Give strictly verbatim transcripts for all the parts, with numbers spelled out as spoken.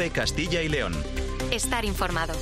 COPE Castilla y León. Estar informado.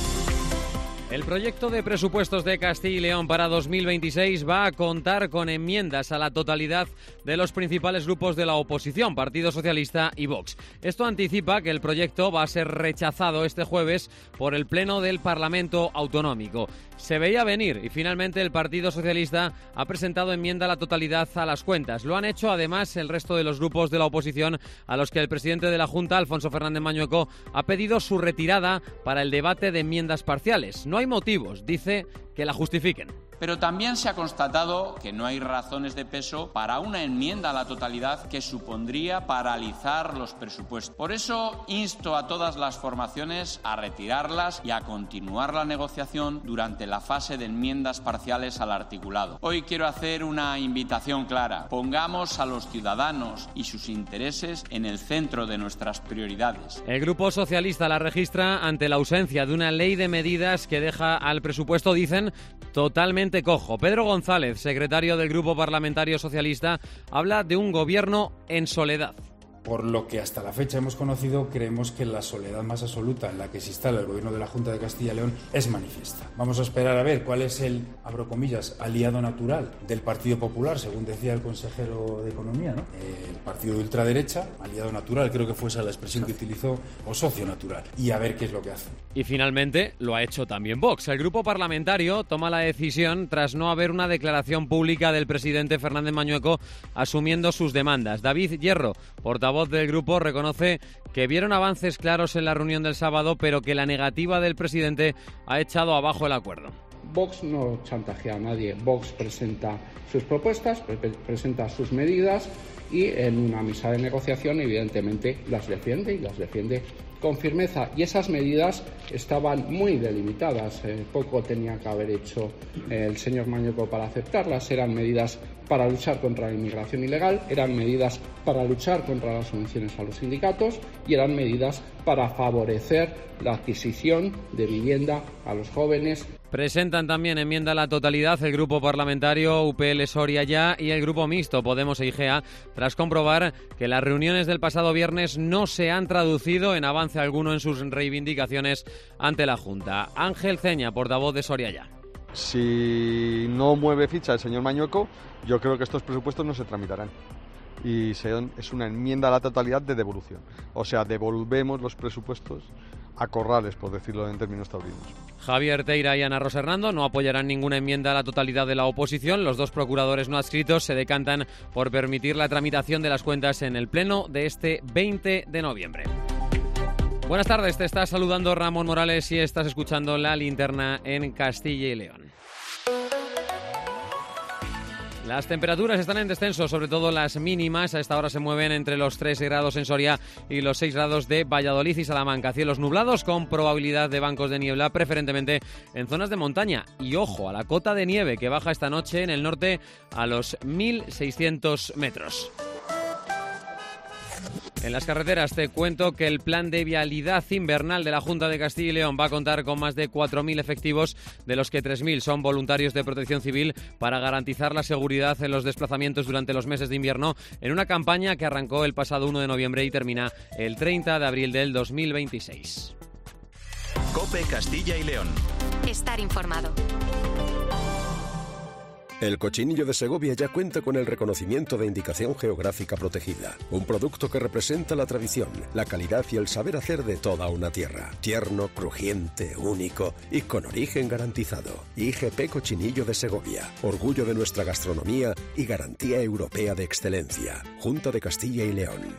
El proyecto de presupuestos de Castilla y León para dos mil veintiséis va a contar con enmiendas a la totalidad de los principales grupos de la oposición, Partido Socialista y Vox. Esto anticipa que el proyecto va a ser rechazado este jueves por el Pleno del Parlamento Autonómico. Se veía venir y finalmente el Partido Socialista ha presentado enmienda a la totalidad a las cuentas. Lo han hecho además el resto de los grupos de la oposición, a los que el presidente de la Junta, Alfonso Fernández Mañueco, ha pedido su retirada para el debate de enmiendas parciales. No hay motivos, dice, que la justifiquen. Pero también se ha constatado que no hay razones de peso para una enmienda a la totalidad que supondría paralizar los presupuestos. Por eso insto a todas las formaciones a retirarlas y a continuar la negociación durante la fase de enmiendas parciales al articulado. Hoy quiero hacer una invitación clara. Pongamos a los ciudadanos y sus intereses en el centro de nuestras prioridades. El Grupo Socialista la registra ante la ausencia de una ley de medidas que deja al presupuesto, dicen, totalmente cojo. Pedro González, secretario del Grupo Parlamentario Socialista, habla de un gobierno en soledad. Por lo que hasta la fecha hemos conocido, creemos que la soledad más absoluta en la que se instala el gobierno de la Junta de Castilla y León es manifiesta. Vamos a esperar a ver cuál es el, abro comillas, aliado natural del Partido Popular, según decía el consejero de Economía, ¿no? El partido de ultraderecha, aliado natural, creo que fue esa la expresión que utilizó, o socio natural, y a ver qué es lo que hace. Y finalmente lo ha hecho también Vox. El grupo parlamentario toma la decisión tras no haber una declaración pública del presidente Fernández Mañueco asumiendo sus demandas. David Hierro, portavoz voz del grupo, reconoce que vieron avances claros en la reunión del sábado, pero que la negativa del presidente ha echado abajo el acuerdo. Vox no chantajea a nadie. Vox presenta sus propuestas, pre- presenta sus medidas y en una mesa de negociación evidentemente las defiende y las defiende con firmeza. Y esas medidas estaban muy delimitadas. Eh, poco tenía que haber hecho eh, el señor Mañueco para aceptarlas. Eran medidas para luchar contra la inmigración ilegal, eran medidas para luchar contra las subvenciones a los sindicatos y eran medidas para favorecer la adquisición de vivienda a los jóvenes. Presentan también enmienda a la totalidad el grupo parlamentario U P L Soria Ya y el grupo mixto Podemos e I G E A, tras comprobar que las reuniones del pasado viernes no se han traducido en avance alguno en sus reivindicaciones ante la Junta. Ángel Ceña, portavoz de Soria Ya. Si no mueve ficha el señor Mañueco, yo creo que estos presupuestos no se tramitarán. Y es una enmienda a la totalidad de devolución. O sea, devolvemos los presupuestos a corrales, por decirlo en términos taurinos. Javier Teira y Ana Rosa Hernando no apoyarán ninguna enmienda a la totalidad de la oposición. Los dos procuradores no adscritos se decantan por permitir la tramitación de las cuentas en el Pleno de este veinte de noviembre. Buenas tardes, te está saludando Ramón Morales y estás escuchando La Linterna en Castilla y León. Las temperaturas están en descenso, sobre todo las mínimas. A esta hora se mueven entre los tres grados en Soria y los seis grados de Valladolid y Salamanca. Cielos nublados con probabilidad de bancos de niebla, preferentemente en zonas de montaña. Y ojo a la cota de nieve que baja esta noche en el norte a los mil seiscientos metros. En las carreteras te cuento que el plan de vialidad invernal de la Junta de Castilla y León va a contar con más de cuatro mil efectivos, de los que tres mil son voluntarios de protección civil, para garantizar la seguridad en los desplazamientos durante los meses de invierno, en una campaña que arrancó el pasado uno de noviembre y termina el treinta de abril del dos mil veintiséis. COPE Castilla y León. Estar informado. El cochinillo de Segovia ya cuenta con el reconocimiento de indicación geográfica protegida, un producto que representa la tradición, la calidad y el saber hacer de toda una tierra. Tierno, crujiente, único y con origen garantizado. I G P Cochinillo de Segovia, orgullo de nuestra gastronomía y garantía europea de excelencia. Junta de Castilla y León.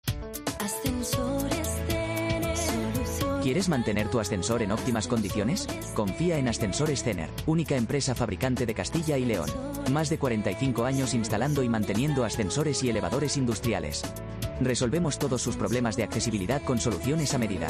¿Quieres mantener tu ascensor en óptimas condiciones? Confía en Ascensores Cener, única empresa fabricante de Castilla y León. Más de cuarenta y cinco años instalando y manteniendo ascensores y elevadores industriales. Resolvemos todos sus problemas de accesibilidad con soluciones a medida.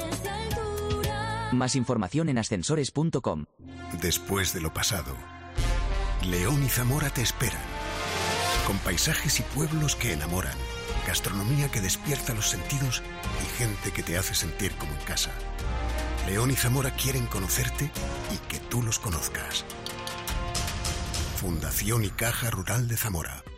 Más información en ascensores punto com. Después de lo pasado, León y Zamora te esperan. Con paisajes y pueblos que enamoran. Gastronomía que despierta los sentidos y gente que te hace sentir como en casa. León y Zamora quieren conocerte y que tú los conozcas. Fundación y Caja Rural de Zamora.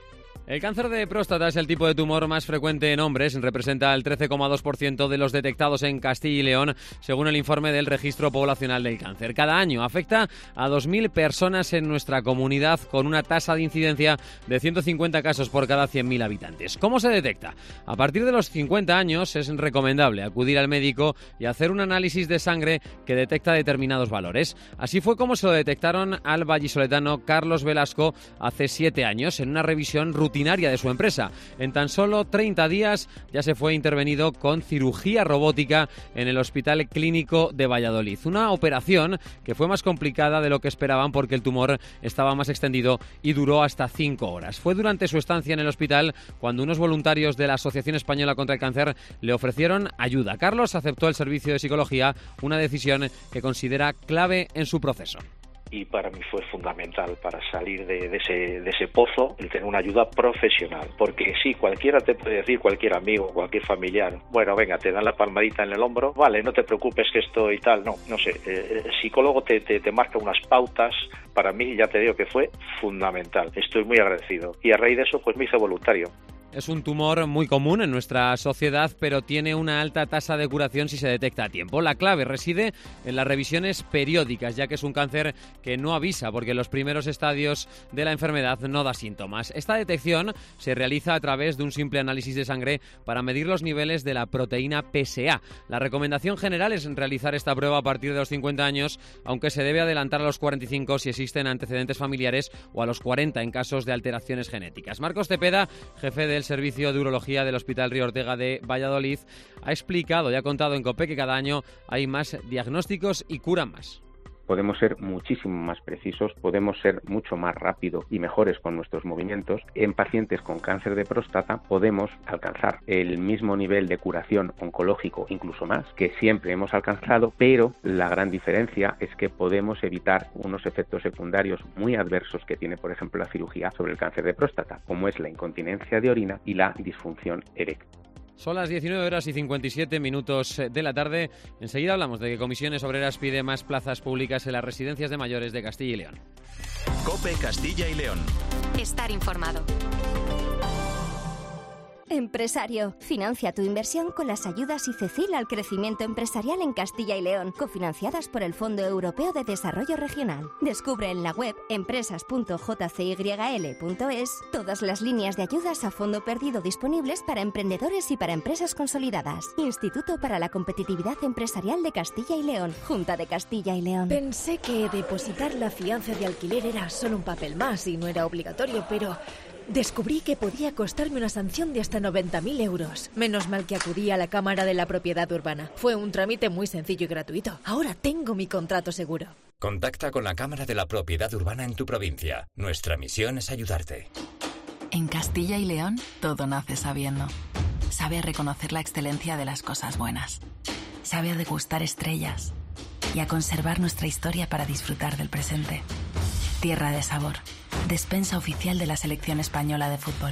El cáncer de próstata es el tipo de tumor más frecuente en hombres, representa el trece coma dos por ciento de los detectados en Castilla y León, según el informe del Registro Poblacional del Cáncer. Cada año afecta a dos mil personas en nuestra comunidad, con una tasa de incidencia de ciento cincuenta casos por cada cien mil habitantes. ¿Cómo se detecta? A partir de los cincuenta años es recomendable acudir al médico y hacer un análisis de sangre que detecta determinados valores. Así fue como se lo detectaron al vallisoletano Carlos Velasco hace siete años en una revisión rutinaria de su empresa. En tan solo treinta días ya se fue intervenido con cirugía robótica en el Hospital Clínico de Valladolid. Una operación que fue más complicada de lo que esperaban porque el tumor estaba más extendido y duró hasta cinco horas. Fue durante su estancia en el hospital cuando unos voluntarios de la Asociación Española contra el Cáncer le ofrecieron ayuda. Carlos aceptó el servicio de psicología, una decisión que considera clave en su proceso. Y para mí fue fundamental para salir de, de, ese, de ese pozo el tener una ayuda profesional, porque sí, cualquiera te puede decir, cualquier amigo, cualquier familiar, bueno, venga, te dan la palmadita en el hombro, vale, no te preocupes que esto y tal, no, no sé, eh, el psicólogo te, te, te marca unas pautas, para mí ya te digo que fue fundamental, estoy muy agradecido, y a raíz de eso pues me hice voluntario. Es un tumor muy común en nuestra sociedad, pero tiene una alta tasa de curación si se detecta a tiempo. La clave reside en las revisiones periódicas, ya que es un cáncer que no avisa porque en los primeros estadios de la enfermedad no da síntomas. Esta detección se realiza a través de un simple análisis de sangre para medir los niveles de la proteína P S A. La recomendación general es realizar esta prueba a partir de los cincuenta años, aunque se debe adelantar a los cuarenta y cinco si existen antecedentes familiares o a los cuarenta en casos de alteraciones genéticas. Marcos Cepeda, jefe de el Servicio de Urología del Hospital Río Ortega de Valladolid, ha explicado y ha contado en COPE que cada año hay más diagnósticos y curan más. Podemos ser muchísimo más precisos, podemos ser mucho más rápidos y mejores con nuestros movimientos. En pacientes con cáncer de próstata podemos alcanzar el mismo nivel de curación oncológico, incluso más, que siempre hemos alcanzado, pero la gran diferencia es que podemos evitar unos efectos secundarios muy adversos que tiene, por ejemplo, la cirugía sobre el cáncer de próstata, como es la incontinencia de orina y la disfunción eréctil. Son las diecinueve horas y cincuenta y siete minutos de la tarde. Enseguida hablamos de que Comisiones Obreras pide más plazas públicas en las residencias de mayores de Castilla y León. COPE Castilla y León. Estar informado. Empresario, financia tu inversión con las ayudas I C E C I L al crecimiento empresarial en Castilla y León, cofinanciadas por el Fondo Europeo de Desarrollo Regional. Descubre en la web empresas punto j c y l punto es todas las líneas de ayudas a fondo perdido disponibles para emprendedores y para empresas consolidadas. Instituto para la Competitividad Empresarial de Castilla y León, Junta de Castilla y León. Pensé que depositar la fianza de alquiler era solo un papel más y no era obligatorio, pero descubrí que podía costarme una sanción de hasta noventa mil euros. Menos mal que acudí a la Cámara de la Propiedad Urbana. Fue un trámite muy sencillo y gratuito. Ahora tengo mi contrato seguro. Contacta con la Cámara de la Propiedad Urbana en tu provincia. Nuestra misión es ayudarte. En Castilla y León, todo nace sabiendo. Sabe reconocer la excelencia de las cosas buenas. Sabe a degustar estrellas y a conservar nuestra historia para disfrutar del presente. Tierra de sabor. Despensa oficial de la Selección Española de Fútbol.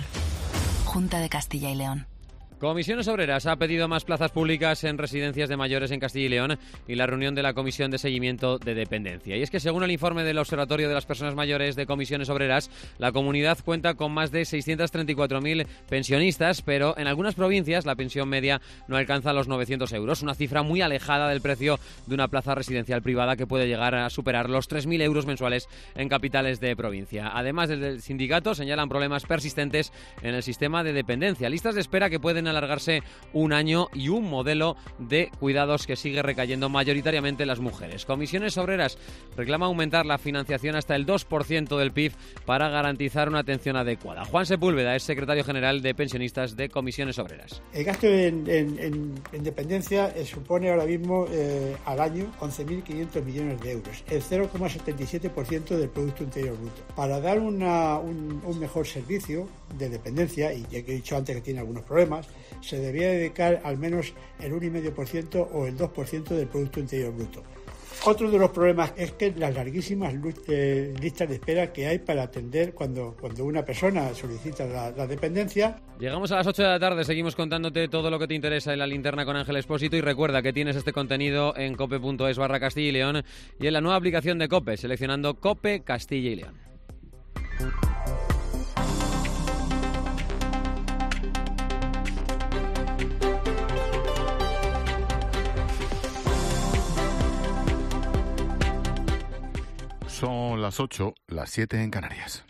Junta de Castilla y León. Comisiones Obreras ha pedido más plazas públicas en residencias de mayores en Castilla y León y la reunión de la Comisión de Seguimiento de Dependencia. Y es que según el informe del Observatorio de las Personas Mayores de Comisiones Obreras, la comunidad cuenta con más de seiscientos treinta y cuatro mil pensionistas, pero en algunas provincias la pensión media no alcanza los novecientos euros, una cifra muy alejada del precio de una plaza residencial privada que puede llegar a superar los tres mil euros mensuales en capitales de provincia. Además, desde el sindicato señalan problemas persistentes en el sistema de dependencia, listas de espera que pueden alargarse un año y un modelo de cuidados que sigue recayendo mayoritariamente en las mujeres. Comisiones Obreras reclama aumentar la financiación hasta el dos por ciento del P I B para garantizar una atención adecuada. Juan Sepúlveda es secretario general de Pensionistas de Comisiones Obreras. El gasto en, en, en, en dependencia eh, supone ahora mismo eh, al año once mil quinientos millones de euros, el cero coma setenta y siete por ciento del Producto Interior Bruto. Para dar una, un, un mejor servicio de dependencia, y ya que he dicho antes que tiene algunos problemas, se debería dedicar al menos el uno coma cinco por ciento o el dos por ciento del Producto Interior Bruto. Otro de los problemas es que las larguísimas eh, listas de espera que hay para atender cuando, cuando una persona solicita la, la dependencia. Llegamos a las ocho de la tarde, seguimos contándote todo lo que te interesa en la linterna con Ángel Expósito y recuerda que tienes este contenido en cope punto es barra Castilla y León y en la nueva aplicación de COPE, seleccionando COPE Castilla y León. Son las ocho, las siete en Canarias.